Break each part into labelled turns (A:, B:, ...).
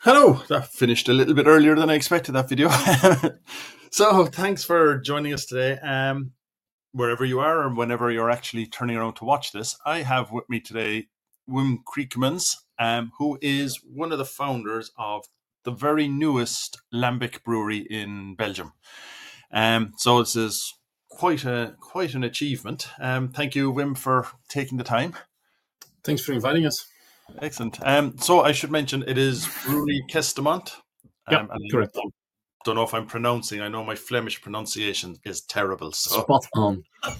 A: Hello, that finished a little bit earlier than I expected that video. So, thanks for joining us today. Wherever you are or whenever you're actually turning around to watch this, I have with me today Wim Kriekemans, who is one of the founders of the very newest Lambic brewery in Belgium. So this is quite an achievement. Thank you, Wim, for taking the time.
B: Thanks for inviting us.
A: Excellent. So I should mention it is Brewery Kestemont.
B: Yeah, correct.
A: I don't know if I'm pronouncing. I know my Flemish pronunciation is terrible. So.
B: Spot on.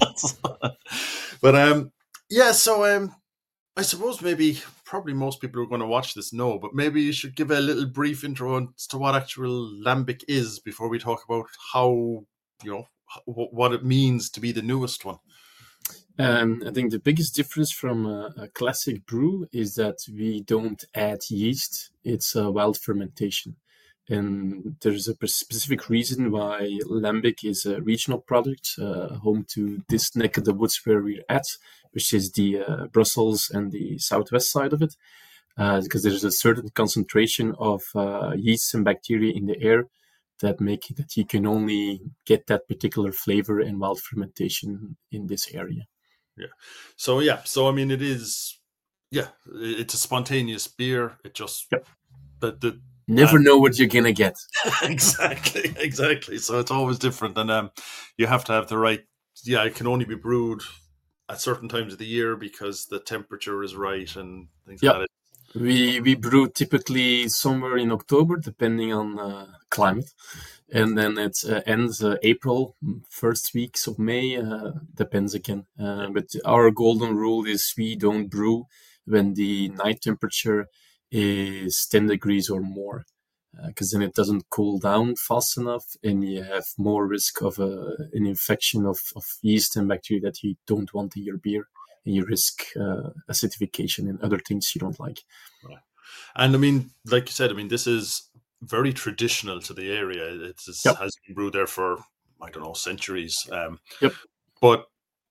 A: But yeah. So I suppose probably most people who are going to watch this know, but maybe you should give a little brief intro as to what actual Lambic is before we talk about how what it means to be the newest one.
B: I think the biggest difference from a classic brew is that we don't add yeast. It's a wild fermentation. And there's a specific reason why Lambic is a regional product, home to this neck of the woods where we're at, which is the Brussels and the southwest side of it, because there's a certain concentration of yeast and bacteria in the air that make it that you can only get that particular flavor and wild fermentation in this area.
A: Yeah. So I mean, it's a spontaneous beer. It just
B: never know what you're gonna get.
A: Exactly. So it's always different, and you have to have the right. Yeah, it can only be brewed at certain times of the year because the temperature is right and things like that.
B: We brew typically somewhere in October, depending on climate, and then it ends April, first weeks of May, depends again. But our golden rule is we don't brew when the night temperature is 10 degrees or more, because then it doesn't cool down fast enough, and you have more risk of an infection of yeast and bacteria that you don't want in your beer. And you risk acidification and other things you don't like.
A: Right. And I mean, like you said, I mean, this is very traditional to the area. It has been brewed there for, I don't know, centuries. But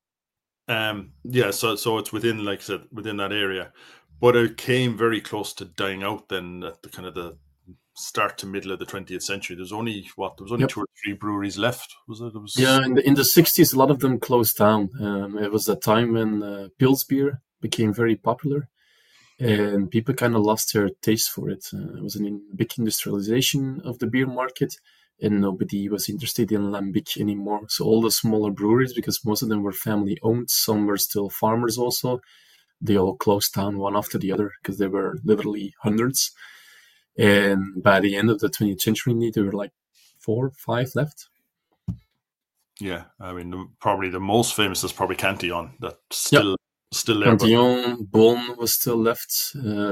A: so it's within, like I said, within that area. But it came very close to dying out then at the kind of the start to middle of the 20th century. There was only 2 or 3 breweries left.
B: Yeah, in the 60s, a lot of them closed down. It was a time when Pils beer became very popular, and people kind of lost their taste for it. It was a big industrialization of the beer market, and nobody was interested in Lambic anymore. So all the smaller breweries, because most of them were family owned, some were still farmers also, they all closed down one after the other because there were literally hundreds. And by the end of the 20th century, there were like 4 or 5 left.
A: Yeah, I mean, probably the most famous is probably Cantillon. That's still there.
B: Cantillon, Beaune was still left.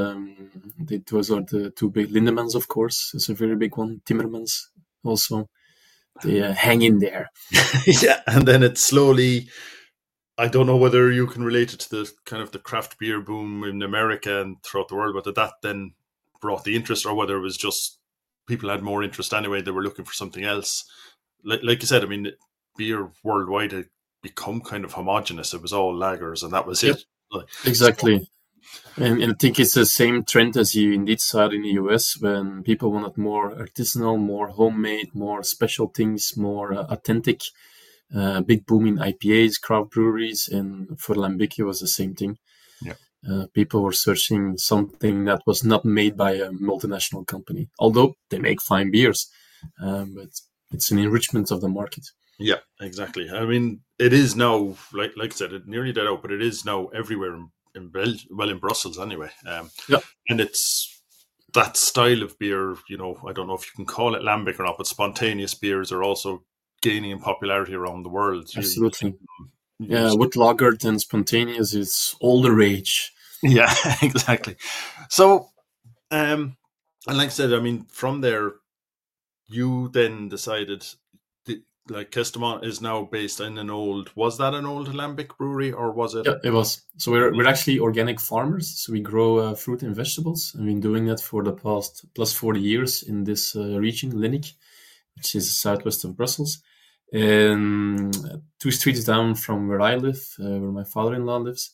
B: Those are the 2 big. Lindemans, of course, is a very big one. Timmermans also. They hang in there.
A: Yeah, and then it slowly. I don't know whether you can relate it to the kind of the craft beer boom in America and throughout the world, but that then brought the interest, or whether it was just people had more interest anyway. They were looking for something else. Like you said, I mean, beer worldwide had become kind of homogenous. It was all lagers, and that was it.
B: Exactly. And I think it's the same trend as you indeed saw in the US, when people wanted more artisanal, more homemade, more special things, more authentic. Big boom in IPAs, craft breweries, and for Lambic it was the same thing. People were searching something that was not made by a multinational company, although they make fine beers, but it's an enrichment of the market.
A: Yeah, exactly. I mean, it is now, like I said, it nearly died out, but it is now everywhere in Brussels anyway. And it's that style of beer, I don't know if you can call it Lambic or not, but spontaneous beers are also gaining in popularity around the world.
B: Absolutely. Wood lagered and spontaneous is all the rage.
A: Yeah, exactly. So, and like I said, I mean, from there, you then decided, like Kestemont is now based in was that an old Lambic brewery, or was it?
B: Yeah, it was. So we're actually organic farmers. So we grow fruit and vegetables. I've been doing that for the past plus 40 years in this region, Linnic, which is southwest of Brussels. And 2 streets down from where I live, where my father-in-law lives,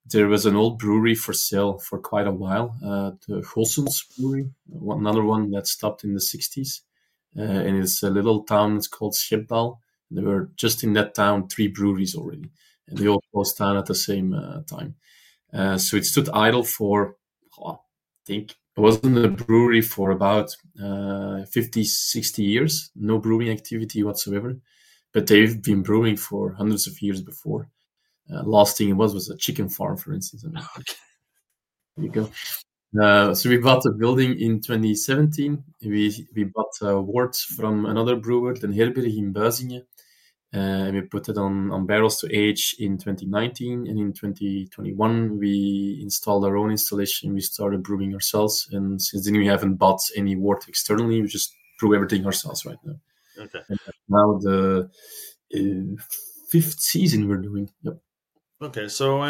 B: there was an old brewery for sale for quite a while, the Goossens Brewery, another one that stopped in the 60s. And it's a little town, it's called Schepdaal. There were just in that town 3 breweries already, and they all closed down at the same time. So it stood idle for, I think, it wasn't a brewery for about 50, 60 years, no brewing activity whatsoever. But they've been brewing for hundreds of years before. Last thing it was a chicken farm, for instance. I mean, there you go. So we bought the building in 2017. We bought wort from another brewer, Den Herberg in Buizingen. And we put it on barrels to age in 2019. And in 2021, we installed our own installation. We started brewing ourselves. And since then, we haven't bought any wort externally. We just brew everything ourselves right now.
A: Okay.
B: And now the 5th season we're doing. Yep.
A: Okay,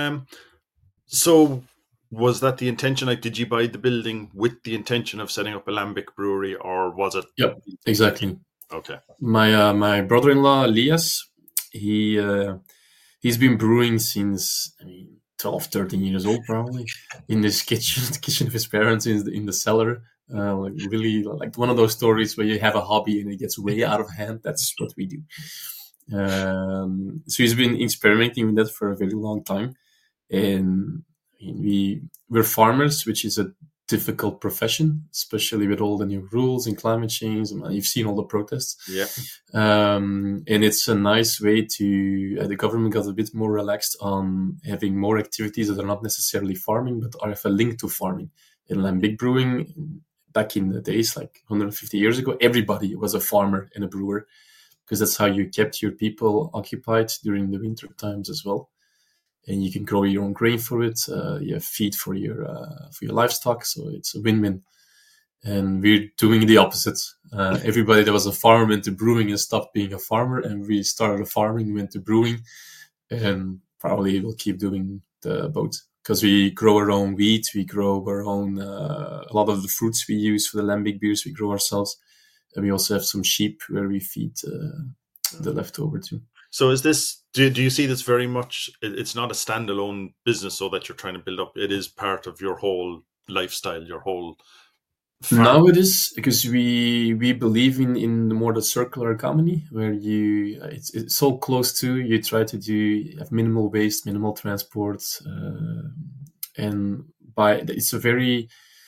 A: so was that the intention? Like, did you buy the building with the intention of setting up a lambic brewery, or was it?
B: Yep, exactly.
A: Okay.
B: My brother-in-law Elias, he's been brewing since 12, 13 years old, probably, in this kitchen of his parents in the cellar. Like really, like one of those stories where you have a hobby and it gets way out of hand. That's what we do. So he's been experimenting with that for a very long time, and we're farmers, which is a difficult profession, especially with all the new rules and climate change. You've seen all the protests.
A: Yeah.
B: And it's a nice way to, the government got a bit more relaxed on having more activities that are not necessarily farming, but are have a link to farming. In lambic brewing, back in the days, like 150 years ago, everybody was a farmer and a brewer, because that's how you kept your people occupied during the winter times as well. And you can grow your own grain for it. You have feed for your livestock, so it's a win-win. And we're doing the opposite. Everybody that was a farmer went to brewing and stopped being a farmer, and we started a farming, went to brewing, and probably will keep doing the both, because we grow our own wheat, we grow our own a lot of the fruits we use for the lambic beers we grow ourselves, and we also have some sheep where we feed the leftover too.
A: So is this, do you see this very much, it's not a standalone business so that you're trying to build up, it is part of your whole lifestyle, your whole farm?
B: Now it is, because we believe in more the circular economy, where it's so close to, you try to have minimal waste, minimal transport, and it's a very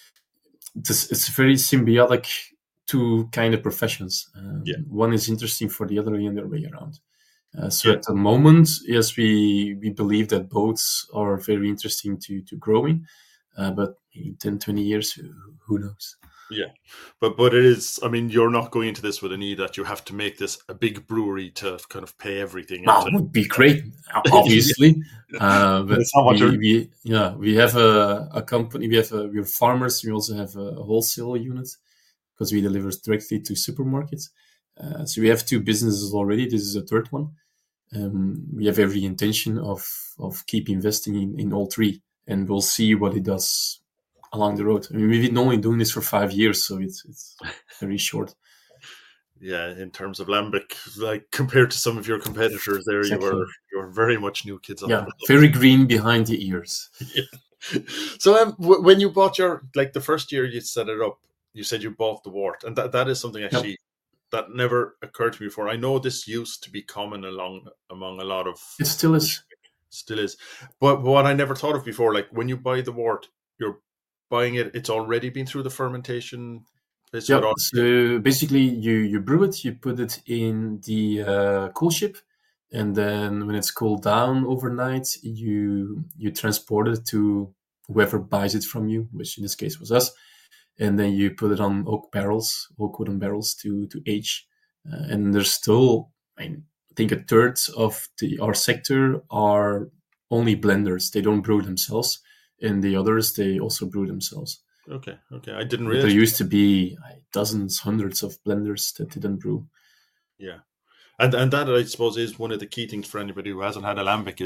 B: symbiotic two kind of professions. One is interesting for the other and the other way around. So at the moment, yes, we believe that both are very interesting to growing, but in 10, 20 years, who knows?
A: Yeah, but it is, I mean, you're not going into this with a need that you have to make this a big brewery to kind of pay everything.
B: It would be great, obviously. But
A: it's not what
B: we have a company, we're farmers, we also have a wholesale unit, because we deliver directly to supermarkets. So we have 2 businesses already. This is a 3rd one. We have every intention of keep investing in all 3, and we'll see what it does along the road. I mean, we've been only doing this for 5 years, so it's very short.
A: Yeah, in terms of lambic, like compared to some of your competitors there, exactly. you were very much new kids on the
B: very green behind the ears.
A: Yeah. So when you bought the first year you set it up, you said you bought the wort, and that is something actually that never occurred to me before. I know this used to be common among a lot of...
B: It still is.
A: Still is. But what I never thought of before, like when you buy the wort, you're buying it, it's already been through the fermentation.
B: So basically you brew it, you put it in the cool ship, and then when it's cooled down overnight, you transport it to whoever buys it from you, which in this case was us. And then you put it on oak wooden barrels to age. And there's still, I think, a third of our sector are only blenders. They don't brew themselves. And the others, they also brew themselves.
A: Okay. I didn't realize.
B: There used to be dozens, hundreds of blenders that didn't brew.
A: Yeah. And that, I suppose, is one of the key things for anybody who hasn't had a lambic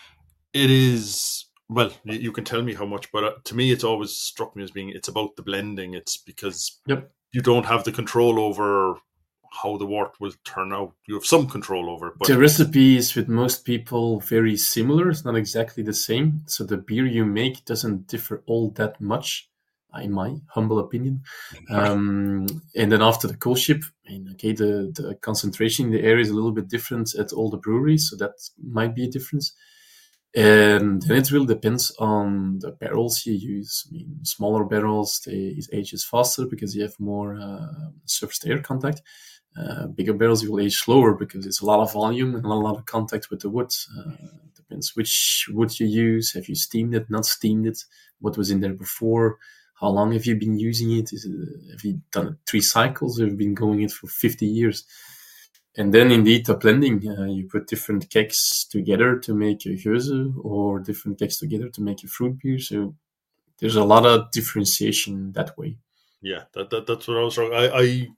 A: is, well, you can tell me how much, but to me, it's always struck me as being, it's about the blending. It's because you don't have the control over how the wort will turn out. You have some control over it. But
B: the recipe is with most people very similar. It's not exactly the same. So the beer you make doesn't differ all that much, in my humble opinion. And then after the coolship, the concentration in the air is a little bit different at all the breweries, so that might be a difference. And then it really depends on the barrels you use. I mean, smaller barrels, they ages faster because you have more surface to air contact. Bigger barrels will age slower because it's a lot of volume and a lot of contact with the wood. Depends which wood you use. Have you steamed it, not steamed it? What was in there before? How long have you been using it? Have you done it 3 cycles? Have you been going it for 50 years? And then indeed the blending, you put different kegs together to make a Geuze or different kegs together to make a fruit beer. So there's a lot of differentiation that way.
A: Yeah, that's what I was wrong.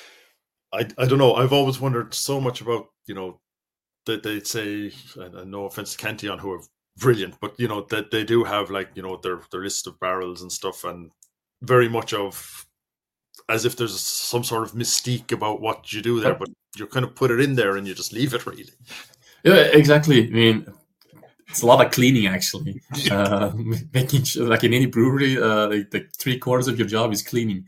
A: I don't know. I've always wondered so much about, that they'd say, and no offense to Cantillon, who are brilliant, but that they do have their list of barrels and stuff, and very much of as if there's some sort of mystique about what you do there, but you kind of put it in there and you just leave it really.
B: Yeah, exactly. I mean, it's a lot of cleaning actually. Making sure, like in any brewery, like 3/4 of your job is cleaning.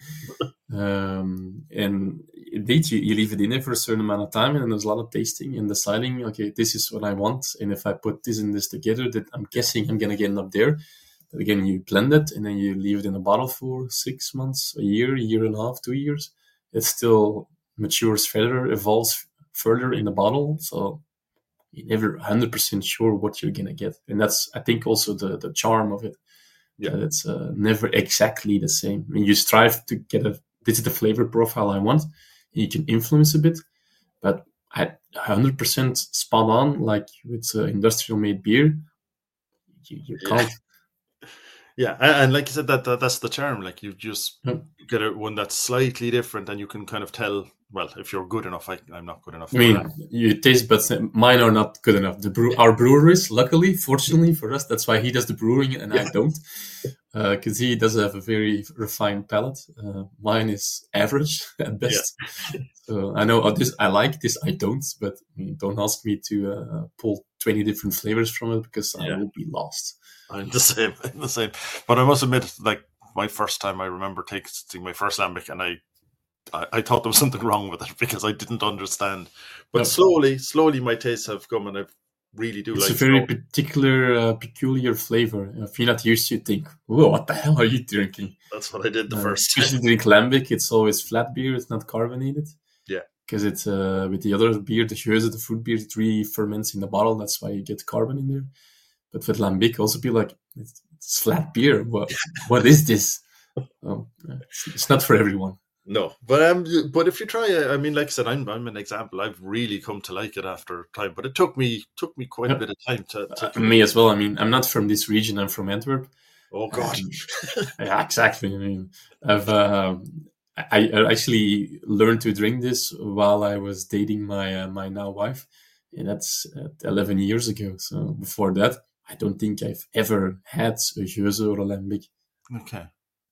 B: And indeed, you leave it in there for a certain amount of time, and there's a lot of tasting and deciding, okay, this is what I want, and if I put this and this together, that I'm guessing I'm gonna get up there. But again, you blend it, and then you leave it in a bottle for 6 months, a year and a half, 2 years. It still matures further, evolves further in the bottle, so you're never 100% sure what you're gonna get, and that's, I think, also the charm of it.
A: Yeah,
B: it's never exactly the same. I mean, you strive to get this is the flavor profile I want. You can influence a bit, but at 100% spot on, like with industrial made beer, you can't.
A: Yeah, and like you said, that's the charm. Like you just get one that's slightly different, and you can kind of tell. Well, if you're good enough, I'm not good enough.
B: I mean, you taste, but mine are not good enough. Our breweries, luckily, fortunately for us, that's why he does the brewing and I don't, because he does have a very refined palate. Mine is average at best. Yeah. So I know this I like, this I don't, but don't ask me to pull 20 different flavors from it because I will be lost.
A: I'm the same. But I must admit, like my first time, I remember tasting my first lambic, and I thought there was something wrong with it because I didn't understand. But slowly, my tastes have come, and I really do like it.
B: It's a very particular, peculiar flavor. If you're not used to it, you think, whoa, what the hell are you drinking?
A: That's what I did the first time.
B: Especially drink lambic, it's always flat beer, it's not carbonated.
A: Yeah.
B: Because it's with the other beer, the Geuze, the fruit beer, it really ferments in the bottle. That's why you get carbon in there. But with lambic, also be like, it's flat beer. What is this? It's not for everyone.
A: No, but if you try, I mean, like I said, I'm an example. I've really come to like it after time, but it took me quite a bit of time to.
B: Me as well. I mean, I'm not from this region. I'm from Antwerp.
A: Oh God!
B: Yeah, exactly. I mean, I actually learned to drink this while I was dating my my now wife, and that's 11 years ago. So before that, I don't think I've ever had a Geuze or a lambic.
A: Okay,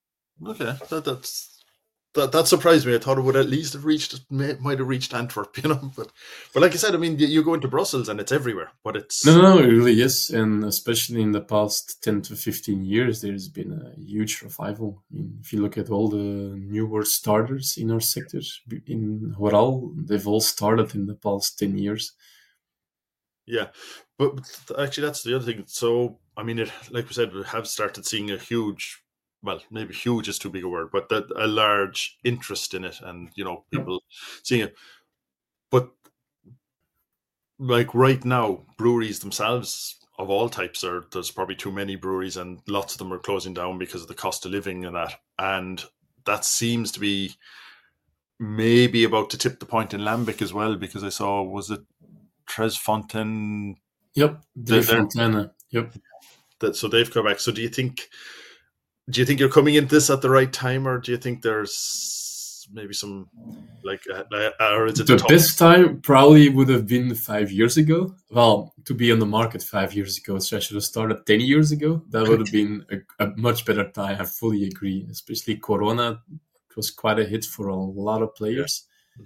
A: that surprised me. I thought it would at least have might have reached Antwerp, But like I said, I mean, you go into Brussels and it's everywhere. But it's
B: no, it really is, and especially in the past 10 to 15 years, there's been a huge revival. I mean, if you look at all the newer starters in our sector in Horal, they've all started in the past 10 years.
A: Yeah, but actually, that's the other thing. So, I mean, like we said, we have started seeing a huge. Well, maybe huge is too big a word, but a large interest in it, and people seeing it. But like right now, breweries themselves of all types there's probably too many breweries, and lots of them are closing down because of the cost of living and that seems to be maybe about to tip the point in lambic as well, because I saw, was it Tres Fontaine?
B: Yep, Tres Fontaine. Yep.
A: So they've come back. So do you think you're coming into this at the right time, or do you think there's maybe some or is it
B: the best time? Probably would have been 5 years ago. Well, to be on the market 5 years ago, so I should have started 10 years ago. That would have been a much better time. I fully agree. Especially Corona, it was quite a hit for a lot of players.
A: Yeah, that's true.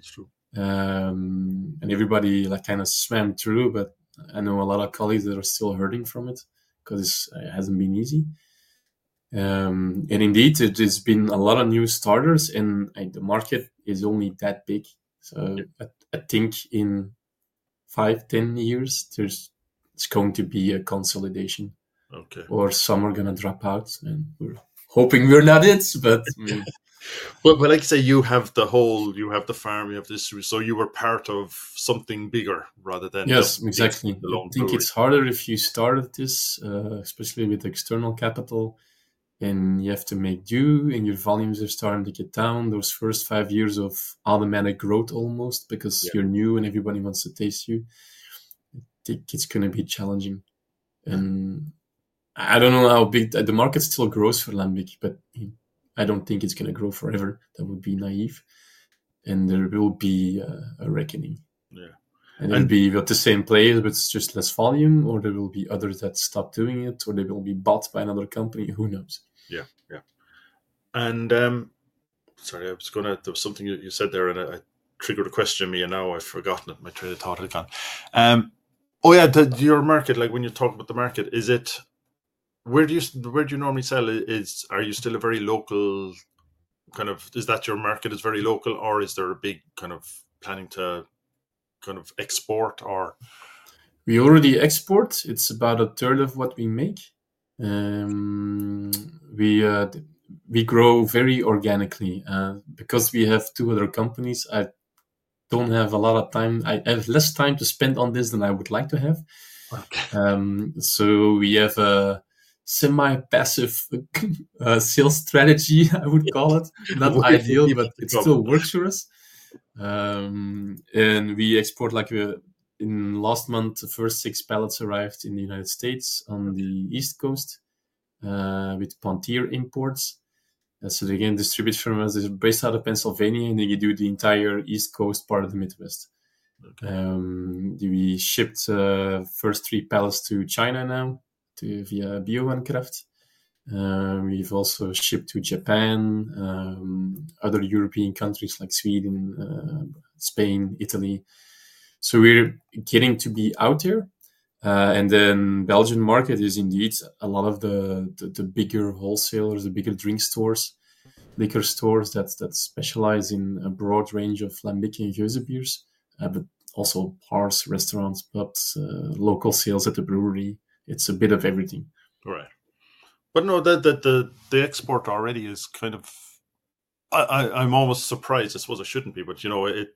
B: and everybody like kind of swam through. But I know a lot of colleagues that are still hurting from it because it hasn't been easy. And indeed, it has been a lot of new starters, and the market is only that big. So I think in 5-10 years, it's going to be a consolidation.
A: Okay.
B: Or some are gonna drop out, and we're hoping we're not it. But
A: but like I say, you have the farm, you have this, so you were part of something bigger rather than
B: yes, exactly. I think
A: brewery.
B: it's harder if you started this, especially with external capital, and you have to make do, and your volumes are starting to get down. Those first 5 years of automatic growth almost, because you're new and everybody wants to taste you. I think it's going to be challenging. And I don't know how big the market still grows for lambic, but I don't think it's going to grow forever. That would be naive. And there will be a reckoning.
A: Yeah.
B: And it'll be with the same players, but it's just less volume, or there will be others that stop doing it, or they will be bought by another company. Who knows?
A: Yeah. And sorry, there was something you said there, and I triggered a question in me, and now I've forgotten it. My train of thought had gone. Your market, like when you talk about the market, is it where do you normally sell? Are you still a very local kind of? Is that your market is very local, or is there a big kind of planning to kind of export? Or
B: we already export. It's about a third of what we make. We grow very organically because we have 2 other companies. I don't have a lot of time. I have less time to spend on this than I would like to have.
A: Okay.
B: So we have a semi-passive sales strategy, I would call it. Not ideal, but it still works for us. And we export in last month, the first 6 pallets arrived in the United States on the East Coast with Pontier Imports. So they can distribute from us. They're based out of Pennsylvania, and then you do the entire East Coast part of the Midwest. Okay. We shipped first 3 pallets to China now via Bio-Craft. We've also shipped to Japan, other European countries like Sweden, Spain, Italy. So we're getting to be out there. And then Belgian market is indeed a lot of the bigger wholesalers, the bigger drink stores, liquor stores that specialize in a broad range of lambic and geuze beers, but also bars, restaurants, pubs, local sales at the brewery. It's a bit of everything.
A: Right. But no, that the export already is kind of. I'm almost surprised. I suppose I shouldn't be, but it.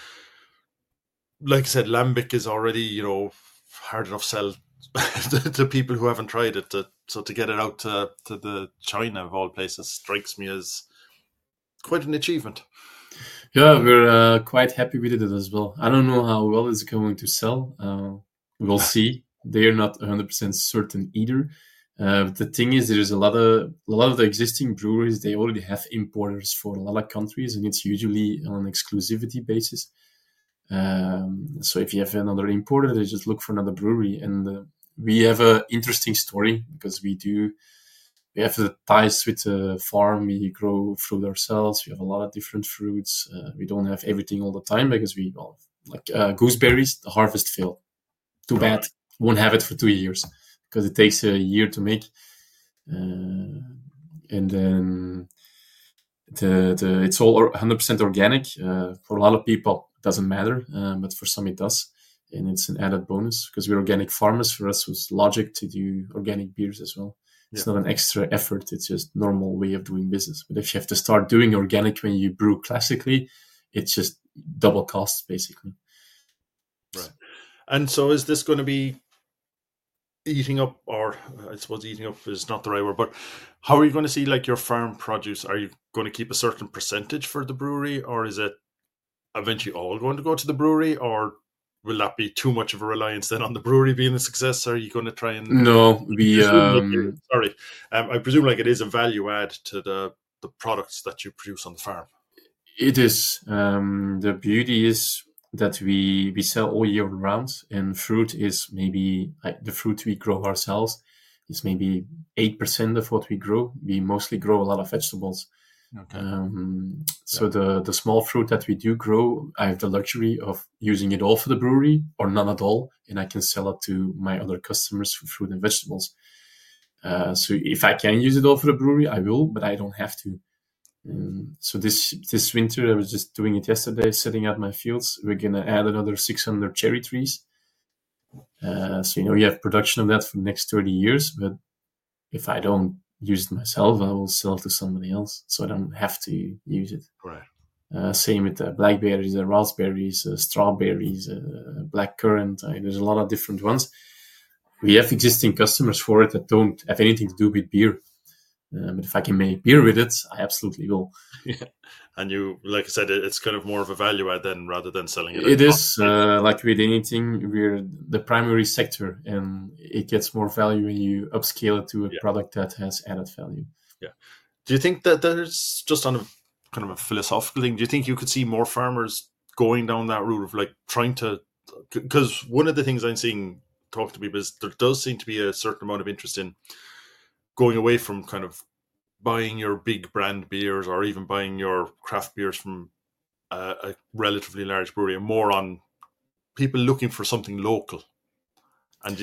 A: Like I said, lambic is already hard enough sell to people who haven't tried it. So to get it out to the China of all places strikes me as quite an achievement.
B: Yeah, we're quite happy with it as well. I don't know how well it's going to sell. We'll see. They're not 100% certain either. But the thing is, there's a lot of the existing breweries. They already have importers for a lot of countries, and it's usually on an exclusivity basis. So if you have another importer, they just look for another brewery. And we have an interesting story because we have the ties with the farm. We grow fruit ourselves. We have a lot of different fruits. We don't have everything all the time because gooseberries, the harvest failed. Too bad. Won't have it for 2 years because it takes a year to make. And then it's all 100% organic. For a lot of people, it doesn't matter, but for some it does. And it's an added bonus because we're organic farmers. For us, it was logic to do organic beers as well. It's not an extra effort. It's just normal way of doing business. But if you have to start doing organic when you brew classically, it's just double costs, basically.
A: Right. And so is this going to be eating up, or I suppose eating up is not the right word, but how are you going to see like your farm produce? Are you going to keep a certain percentage for the brewery, or is it eventually all going to go to the brewery, or will that be too much of a reliance then on the brewery being a success? Or are you going to try and...
B: No,
A: I presume like it is a value add to the products that you produce on the farm.
B: It is. The beauty is that we sell all year round, and fruit is maybe the fruit we grow ourselves is maybe 8% of what we grow. We mostly grow a lot of vegetables.
A: Okay.
B: So the small fruit that we do grow, I have the luxury of using it all for the brewery or none at all, and I can sell it to my other customers for fruit and vegetables. So if I can use it all for the brewery, I will, but I don't have to. So this winter, I was just doing it yesterday, setting out my fields. We're gonna add another 600 cherry trees. So you have production of that for the next 30 years. But if I don't use it myself, I will sell it to somebody else, so I don't have to use it.
A: Right.
B: Same with blackberries, raspberries, strawberries, black currant. There's a lot of different ones. We have existing customers for it that don't have anything to do with beer. But if I can make beer with it, I absolutely will.
A: Yeah. And you, like I said, it's kind of more of a value add then rather than selling it.
B: It is, like with anything, we're the primary sector, and it gets more value when you upscale it to a product that has added value.
A: Yeah. Do you think that there's, just on a kind of a philosophical thing, do you think you could see more farmers going down that route of like trying to, because one of the things I'm seeing talk to people is there does seem to be a certain amount of interest in going away from kind of buying your big brand beers or even buying your craft beers from a relatively large brewery, and more on people looking for something local. And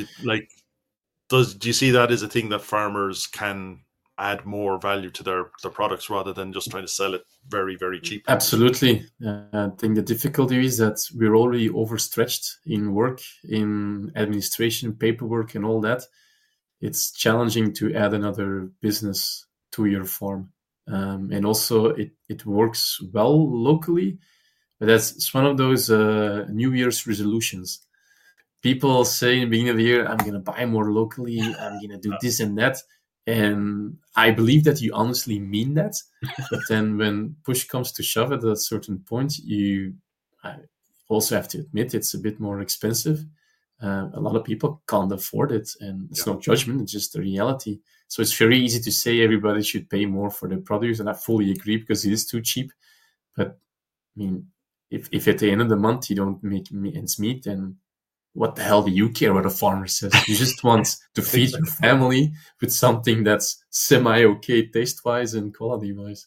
A: do you see that as a thing that farmers can add more value to their products rather than just trying to sell it very, very cheap?
B: Absolutely. I think the difficulty is that we're already overstretched in work, in administration, paperwork, and all that. It's challenging to add another business to your farm. And also it works well locally, but it's one of those New Year's resolutions. People say in the beginning of the year, I'm going to buy more locally, I'm going to do this and that. And I believe that you honestly mean that. But then when push comes to shove at a certain point, you also have to admit it's a bit more expensive. A lot of people can't afford it, and it's no judgment, it's just the reality. So it's very easy to say everybody should pay more for their produce, and I fully agree because it is too cheap. But I mean, if at the end of the month you don't make ends meet, then what the hell do you care what a farmer says? You just want to feed your family with something that's semi-okay taste-wise and quality-wise.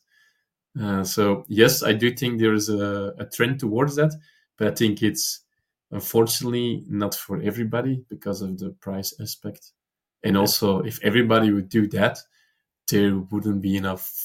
B: So yes, I do think there's a trend towards that, but I think it's unfortunately not for everybody because of the price aspect. And also, if everybody would do that, there wouldn't be enough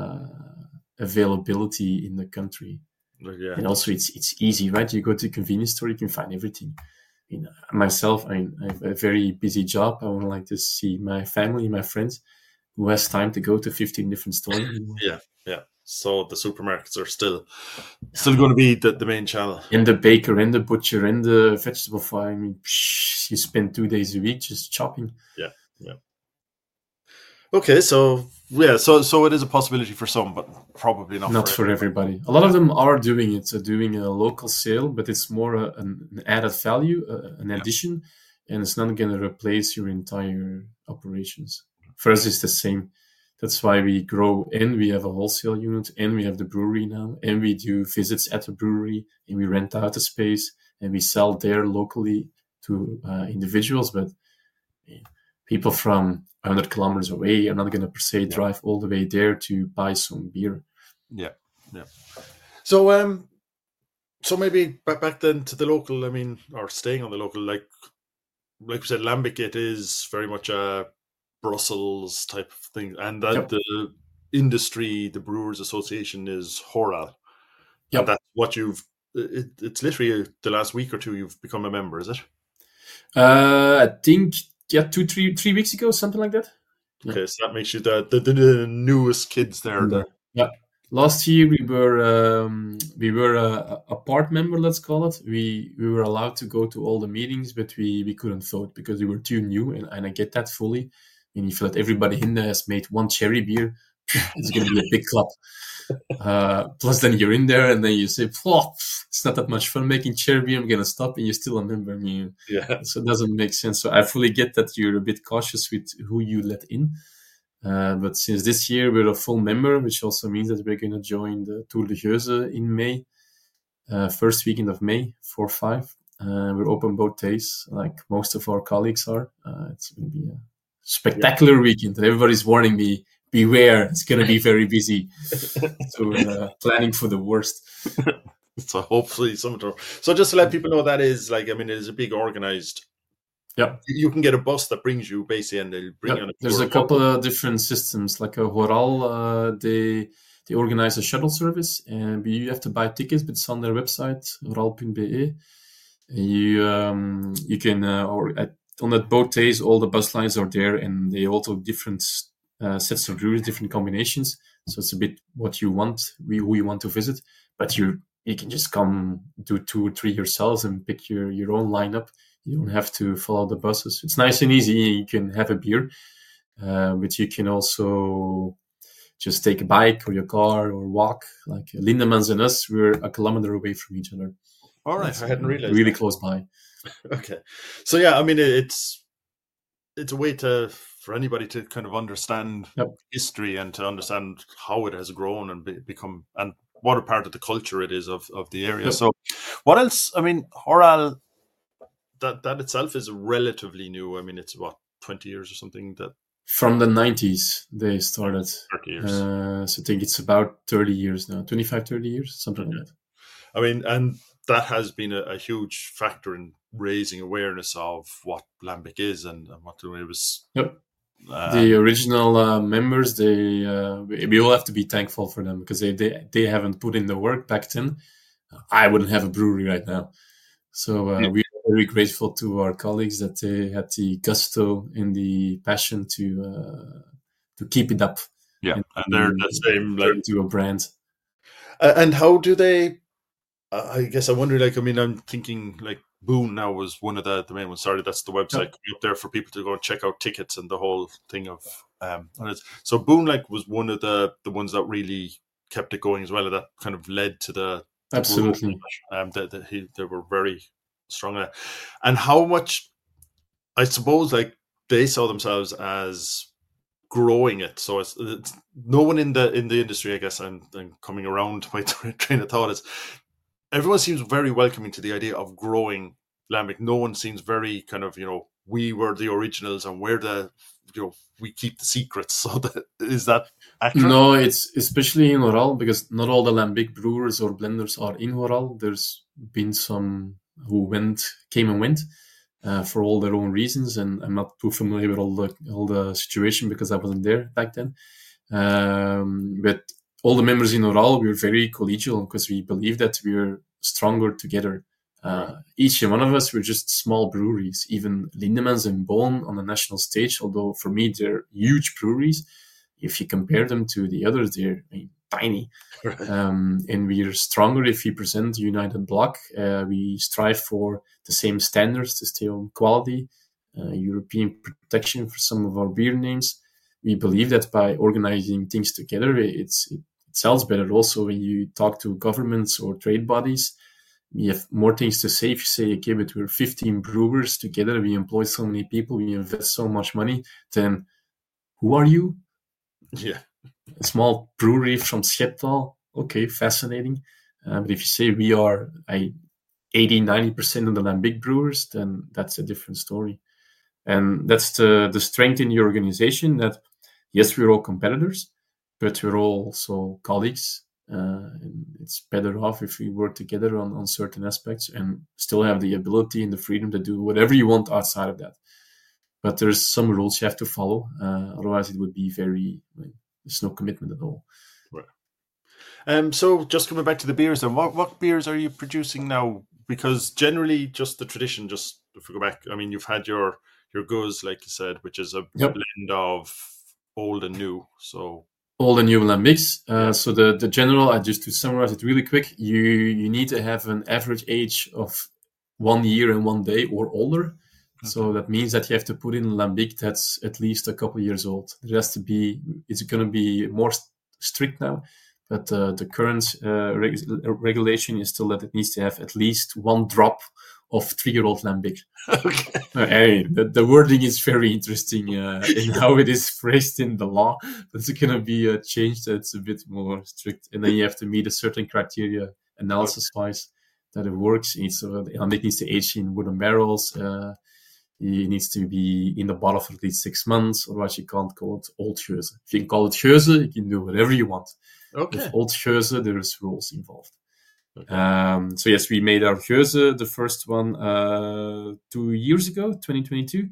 B: availability in the country.
A: Yeah.
B: And also, it's easy, right? You go to a convenience store, you can find everything. Myself, I have a very busy job. I would like to see my family, my friends. Who has time to go to 15 different stores anymore?
A: Yeah. So the supermarkets are still going to be the main channel.
B: And the baker and the butcher and the vegetable farm. I mean, you spend 2 days a week just chopping.
A: Yeah. Okay, so it is a possibility for some, but probably not
B: for everybody. A lot of them are doing it, doing a local sale, but it's more an added value, an addition, and it's not going to replace your entire operations. For us, it's the same. That's why we grow, and we have a wholesale unit, and we have the brewery now, and we do visits at the brewery, and we rent out the space, and we sell there locally to individuals. But people from 100 kilometers away are not going to per se drive all the way there to buy some beer.
A: Yeah. So, so maybe back then to the local. I mean, or staying on the local, like we said, Lambic, it is very much a Brussels type of thing, and that the industry, the Brewers Association, is Horal. And that's what it's literally the last week or two you've become a member, is it?
B: I think 3 weeks ago, something like that.
A: Okay, so that makes you the newest kids there.
B: Yeah. Last year we were a part member, let's call it. We were allowed to go to all the meetings, but we couldn't vote because we were too new, and I get that fully. And if that everybody in there has made one cherry beer, it's going to be a big club. Plus, then you're in there, and then you say, "It's not that much fun making cherry beer. I'm going to stop," and you're still a member. So it doesn't make sense. So I fully get that you're a bit cautious with who you let in. But since this year we're a full member, which also means that we're going to join the Tour de Geuze in May, first weekend of May, 4-5. We're open both days, like most of our colleagues are. It's going to be a spectacular weekend. And everybody's warning me, beware, it's going to be very busy. So planning for the worst.
A: So hopefully so just to let people know, that is like, I mean, it is a big organized.
B: Yeah,
A: you can get a bus that brings you basically, and they'll bring you on a
B: there's
A: tour.
B: a couple of different systems. Like Horal, they organize a shuttle service, and you have to buy tickets, but it's on their website, horal.be. You can on that both days, all the bus lines are there, and they also different sets of rules, different combinations. So it's a bit what you want, who you want to visit, but you can just come do 2 or 3 yourselves and pick your own lineup. You don't have to follow the buses. It's nice and easy. You can have a beer, but you can also just take a bike or your car or walk. Like Lindemans and us, we're a kilometer away from each other.
A: All right, I hadn't realized.
B: Really close by.
A: Okay, so yeah, I mean, it's a way for anybody to kind of understand history and to understand how it has grown and become, and what a part of the culture it is of the area. Yep. So, what else? I mean, Horal, that itself is relatively new. I mean, it's what, 20 years or something. That
B: from the 90s they started.
A: 30 years.
B: So I think it's about 30 years now, 25, 30 years, something like that.
A: I mean, and that has been a huge factor in raising awareness of what Lambic is and what it was.
B: Yep. The original members, we all have to be thankful for them, because they haven't put in the work back then. I wouldn't have a brewery right now. So we're very grateful to our colleagues that they had the gusto and the passion to keep it up.
A: Yeah, and they're the same, like,
B: to a brand.
A: And how do they? I guess I wonder. Like, I mean, I'm thinking like Boone now was one of the main ones. Sorry, that's the website up there for people to go and check out tickets and the whole thing of. So Boone was one of the ones that really kept it going as well. That kind of led to the
B: absolutely.
A: They were very strong at it. And how much, I suppose, like they saw themselves as growing it. So it's no one in the industry, I guess, I'm coming around to my train of thought, is everyone seems very welcoming to the idea of growing Lambic. No one seems very kind of, we were the originals and we're the, we keep the secrets. So is that accurate?
B: No, it's especially in Horal, because not all the Lambic brewers or blenders are in Horal. There's been some who came and went for all their own reasons, and I'm not too familiar with all the situation because I wasn't there back then. But all the members in Horal, we're very collegial because we believe that we're stronger together. Each one of us, we're just small breweries. Even Lindemans and Boon on the national stage, although for me they're huge breweries, if you compare them to the others, they're tiny. And we're stronger if we present a united block. We strive for the same standards to stay on quality, European protection for some of our beer names. We believe that by organizing things together, it sells better. Also, when you talk to governments or trade bodies, we have more things to say. If you say, okay, but we're 15 brewers together, we employ so many people, we invest so much money, then who are you?
A: Yeah.
B: A small brewery from Schepdaal. Okay, fascinating. But if you say we are 80-90% of the Lambic brewers, then that's a different story. And that's the strength in the organization, that yes, we're all competitors, but we're all also colleagues. And it's better off if we work together on certain aspects and still have the ability and the freedom to do whatever you want outside of that. But there's some rules you have to follow. Otherwise, it would be there's no commitment at all.
A: Right. So just coming back to the beers, then, what beers are you producing now? Because generally, just the tradition, just if we go back, I mean, you've had your Gueuze, like you said, which is a blend of old and new. So
B: old and new Lambics. So the general, just to summarize it really quick, you need to have an average age of 1 year and 1 day or older. Okay. So that means that you have to put in Lambic that's at least a couple of years old. There has to be, it's going to be more strict now, but the current regulation is still that it needs to have at least 1 drop of 3-year-old Lambic.
A: Okay.
B: The wording is very interesting in how it is phrased in the law. There's going to be a change that's a bit more strict. And then you have to meet a certain criteria analysis-wise that it works. So the Lambic needs to age in wooden barrels. It needs to be in the bottle for at least 6 months, otherwise you can't call it Old Geuze. If you can call it Geuze, you can do whatever you want.
A: Okay.
B: With Old Geuze, there's rules involved.
A: Okay.
B: So yes, we made our Geuze, the first one, 2 years ago, 2022.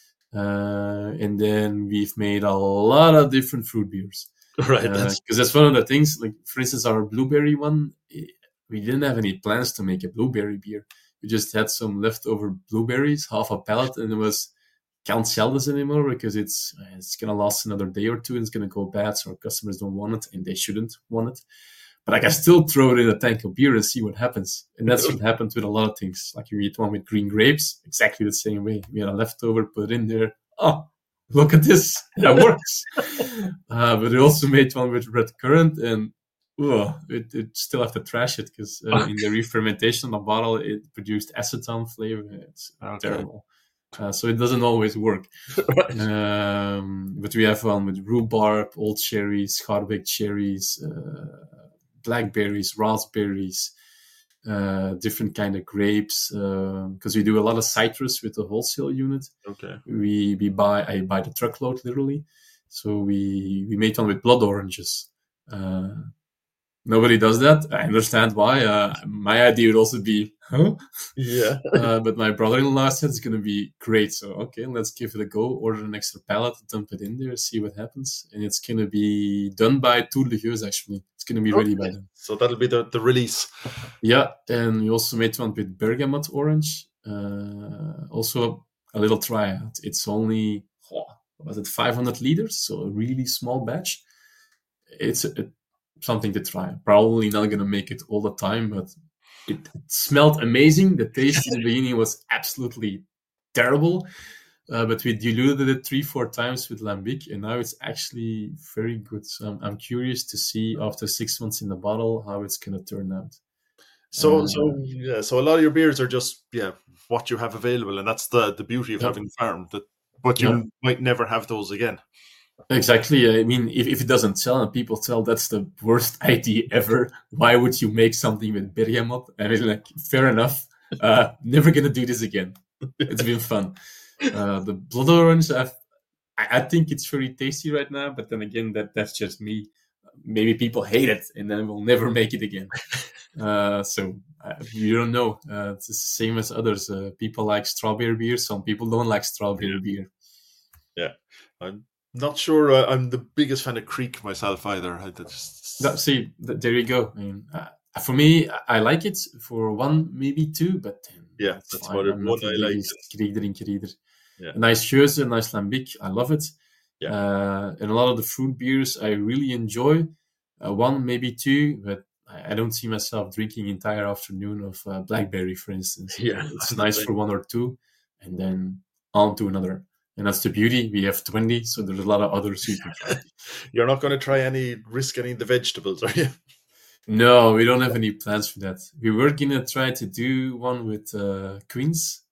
B: And then we've made a lot of different fruit beers.
A: Right.
B: Because that's one of the things, like, for instance, our blueberry one, we didn't have any plans to make a blueberry beer. We just had some leftover blueberries, half a pallet, and it was, can't sell this anymore because it's going to last another day or two and it's going to go bad, so our customers don't want it, and they shouldn't want it. But I can still throw it in a tank of beer and see what happens. And that's what happened with a lot of things. Like, we made one with green grapes, exactly the same way. We had a leftover, put it in there. Oh, look at this. That works. But we also made one with red currant, and it still have to trash it because in the re-fermentation of the bottle, it produced acetone flavor. It's terrible. So it doesn't always work. But we have one with rhubarb, old cherries, hard-baked cherries, blackberries, raspberries, different kind of grapes, because we do a lot of citrus with the wholesale unit.
A: Okay.
B: I buy the truckload literally. So we made one with blood oranges. Nobody does that. I understand why. My idea would also be,
A: Yeah.
B: But my brother-in-law said it's going to be great. So, okay, let's give it a go. Order an extra pallet, dump it in there, see what happens. And it's going to be done by Tour de Geuze, actually. It's going to be ready by then.
A: So that'll be the release.
B: Yeah, and we also made one with bergamot orange. Also a little tryout. It's only, 500 liters? So a really small batch. It's something to try. Probably not going to make it all the time, but it smelled amazing. The taste in the beginning was absolutely terrible, but we diluted it 3-4 times with lambic, and now it's actually very good. So I'm curious to see after 6 months in the bottle how it's going to turn out.
A: So a lot of your beers are just what you have available, and that's the beauty of having a farm. But you might never have those again.
B: Exactly. I mean, if it doesn't sell and people tell that's the worst idea ever, why would you make something with bergamot? I mean, like, fair enough. Never gonna do this again. It's been fun. The blood orange, I think it's very tasty right now, but then again, that's just me. Maybe people hate it, and then we'll never make it again. So you don't know. It's the same as others. People like strawberry beer. Some people don't like strawberry beer.
A: Yeah, I'm not sure I'm the biggest fan of Creek myself either.
B: See, there you go. I mean, for me, I like it for 1, maybe 2, but
A: that's what one I like.
B: Yeah. A nice Geuze, a nice lambic. I love it. Yeah. And a lot of the fruit beers I really enjoy. 1, maybe 2, but I don't see myself drinking entire afternoon of blackberry, for instance.
A: Yeah,
B: it's nice for 1 or 2, and then on to another. And that's the beauty. We have 20, so there's a lot of others you can try.
A: You're not going to risk any of the vegetables, are you?
B: No, we don't have any plans for that. We were going to try to do one with queens,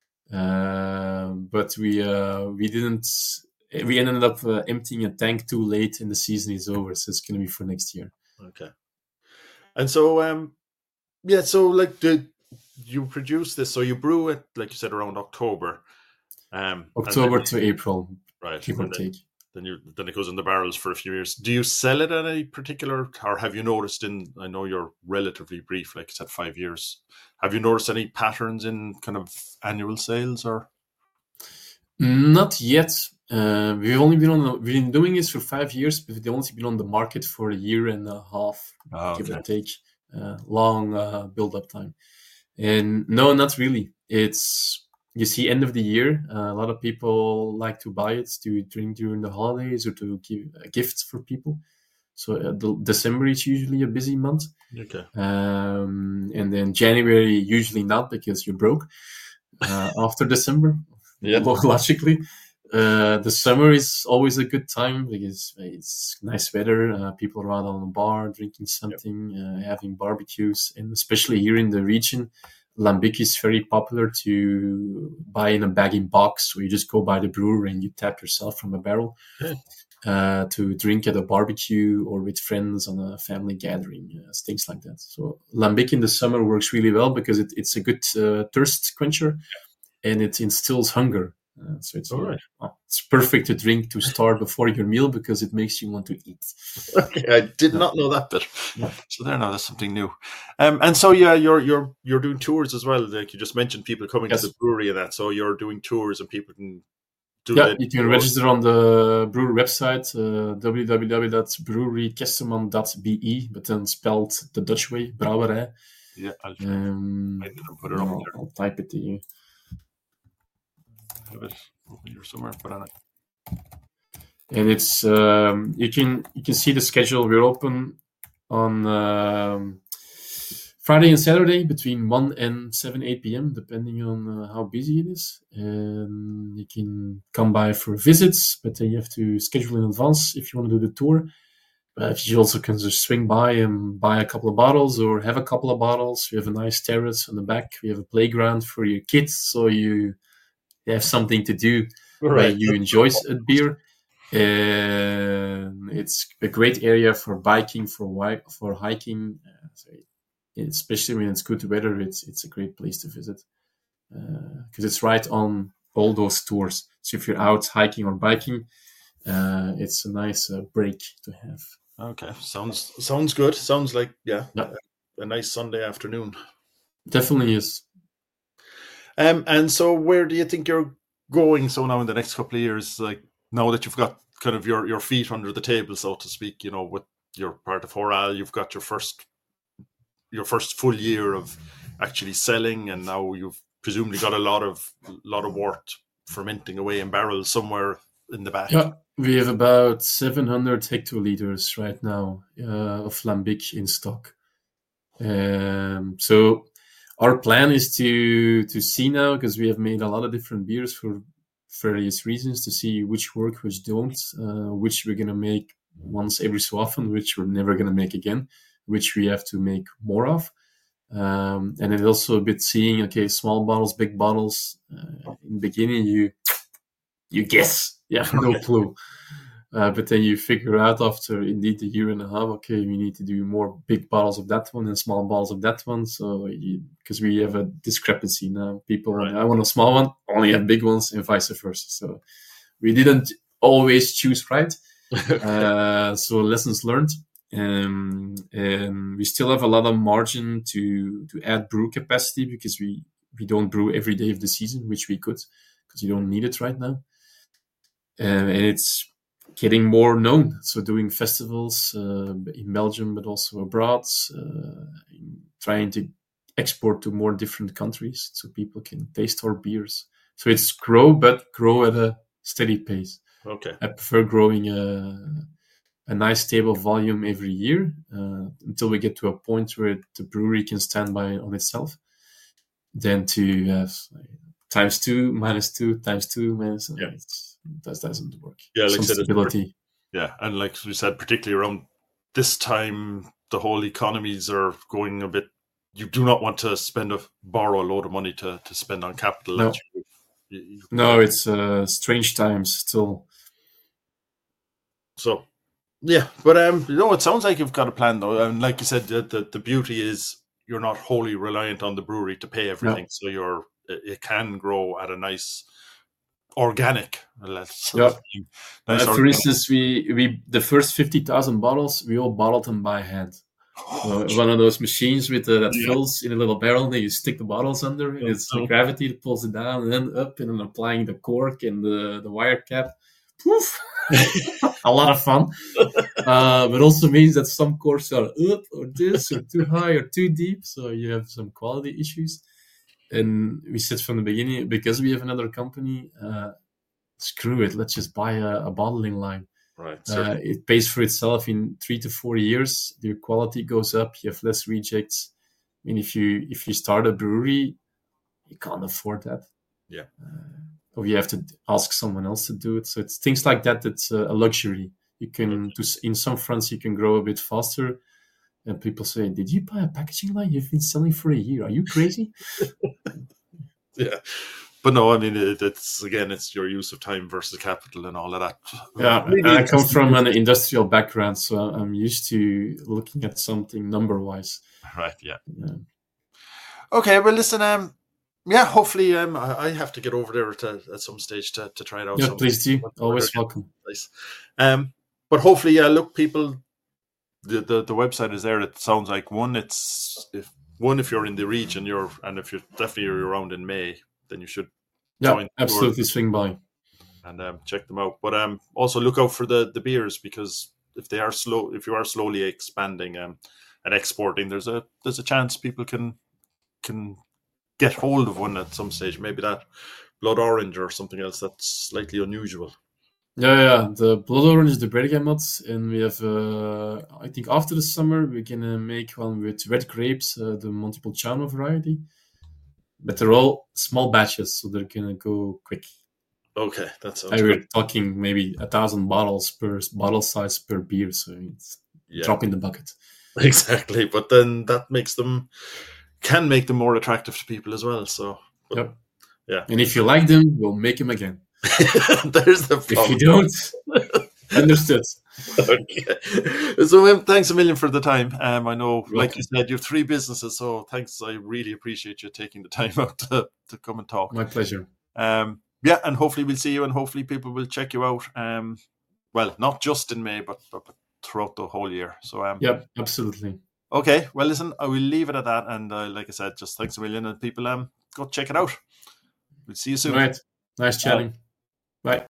B: but we didn't. We ended up emptying a tank too late, and the season is over, so it's going to be for next year.
A: Okay. And so, so like, you produce this? So you brew it, like you said, around October.
B: October to April,
A: right?
B: Give or take.
A: Then it goes in the barrels for a few years. Do you sell it at any particular, or have you noticed I know you're relatively brief, like you said, 5 years. Have you noticed any patterns in kind of annual sales, or?
B: Not yet. We've only been doing this for 5 years, but we've only been on the market for 1.5 years, give or take. Long build-up time. And no, not really. You see, end of the year, a lot of people like to buy it to drink during the holidays or to give gifts for people. So December is usually a busy month.
A: Okay.
B: And then January, usually not, because you're broke after December, logically. The summer is always a good time because it's nice weather. People are out on the bar, drinking something, having barbecues. And especially here in the region, lambic is very popular to buy in a bag-in-box, where you just go by the brewer and you tap yourself from a barrel to drink at a barbecue or with friends on a family gathering, things like that. So lambic in the summer works really well because it's a good thirst quencher. and it instills hunger. So
A: All
B: it's perfect to drink to start before your meal because it makes you want to eat.
A: Okay, I did not know that bit.
B: Yeah.
A: So there now, that's something new. And so yeah, you're doing tours as well. Like you just mentioned, people coming
B: Yes.
A: to the brewery and that. So you're doing tours, and people can do
B: Yeah,
A: that.
B: you can register on the brewery website, www.brewerykesterman.be, but then spelled the Dutch way, brouwerij.
A: Yeah, I'll put it up there.
B: I'll type it to you.
A: I have it over here somewhere. Put on it.
B: And it's you can see the schedule. We're open on Friday and Saturday between 1 and 8 p.m. depending on how busy it is. And you can come by for visits, but then you have to schedule in advance if you want to do the tour. But you also can just swing by and buy a couple of bottles or have a couple of bottles. We have a nice terrace on the back. We have a playground for your kids, so you have something to do where you enjoy a beer. It's a great area for biking, for hiking. Especially when it's good weather, it's a great place to visit because it's right on all those tours. So if you're out hiking or biking, it's a nice break to have.
A: Okay, sounds good. Sounds like a nice Sunday afternoon.
B: Definitely is.
A: And so where do you think you're going? So now in the next couple of years, like now that you've got kind of your feet under the table, so to speak, with your part of Horal, you've got your first full year of actually selling, and now you've presumably got a lot of wort fermenting away in barrels somewhere in the back.
B: Yeah, we have about 700 hectoliters right now of Lambic in stock. So our plan is to see now, because we have made a lot of different beers for various reasons, to see which work, which don't, which we're going to make once every so often, which we're never going to make again, which we have to make more of. And it's also a bit seeing, okay, small bottles, big bottles. In the beginning, you guess, you have no clue. But then you figure out after indeed a year and a half, okay, we need to do more big bottles of that one and small bottles of that one. So because we have a discrepancy now, people want, I want a small one, only have big ones, and vice versa. So we didn't always choose right. So lessons learned. And we still have a lot of margin to add brew capacity, because we don't brew every day of the season, which we could, because you don't need it right now. And it's getting more known. So doing festivals in Belgium, but also abroad, trying to export to more different countries so people can taste our beers. So it's grow at a steady pace.
A: Okay.
B: I prefer growing a nice stable volume every year until we get to a point where the brewery can stand by on itself. Then to have times 2, minus 2, times 2, minus. That doesn't work.
A: Yeah, like
B: some stability.
A: And like we said, particularly around this time, the whole economies are going a bit. You do not want to borrow a load of money to spend on capital.
B: No, no, it's strange times still.
A: So, yeah, but it sounds like you've got a plan though, and like you said, the beauty is you're not wholly reliant on the brewery to pay everything, so it can grow at a nice organic.
B: For instance, we the first 50,000 bottles, we all bottled them by hand. One of those machines with that fills in a little barrel, and then you stick the bottles under, and it's the gravity that pulls it down and then up, and then applying the cork and the wire cap. Poof! A lot of fun, but also means that some corks are up or this or too high or too deep, so you have some quality issues. And we said from the beginning, because we have another company, screw it, let's just buy a bottling line.
A: Right.
B: It pays for itself in 3 to 4 years. Your quality goes up. You have less rejects. I mean, if you start a brewery, you can't afford that.
A: Yeah.
B: Or you have to ask someone else to do it. So it's things like that. It's a luxury. You can in some fronts you can grow a bit faster. And people say, "Did you buy a packaging line? You've been selling for a year. Are you crazy?"
A: Yeah. But no, I mean, it's your use of time versus capital and all of that.
B: Yeah, and I come from an industrial background, so I'm used to looking at something number-wise.
A: Right, yeah. Okay, well, listen, yeah, hopefully, I have to get over there at some stage to try it out.
B: Yeah, please do.
A: Whether
B: Always welcome.
A: nice. But hopefully, look, people, the website is there. It sounds like if you're in the region, if you're around in May, then you should join.
B: Absolutely swing by
A: and check them out. But also look out for the beers, because if you are slowly expanding and exporting, there's a chance people can get hold of one at some stage. Maybe that blood orange or something else that's slightly unusual.
B: Yeah. The blood orange, the bergamot, and we have. I think after the summer we're gonna make one with red grapes, the Montepulciano variety. But they're all small batches, so they're gonna go quick.
A: Okay, that sounds
B: we're
A: good.
B: talking maybe 1,000 bottles per bottle size per beer, so it's drop in the bucket.
A: Exactly, but then that can make them more attractive to people as well. So, yeah.
B: And if you like them, we'll make them again.
A: There's the problem.
B: If you don't, understood.
A: Okay. So thanks a million for the time. I know, like you said, you have 3 businesses, so thanks. I really appreciate you taking the time out to come and talk.
B: My pleasure.
A: Yeah, and hopefully we'll see you, and hopefully people will check you out. Well, not just in May, but throughout the whole year. So
B: yeah, absolutely.
A: Okay, well, listen, I will leave it at that, and like I said, just thanks a million, and people go check it out. We'll see you soon.
B: Right, nice chatting. Bye.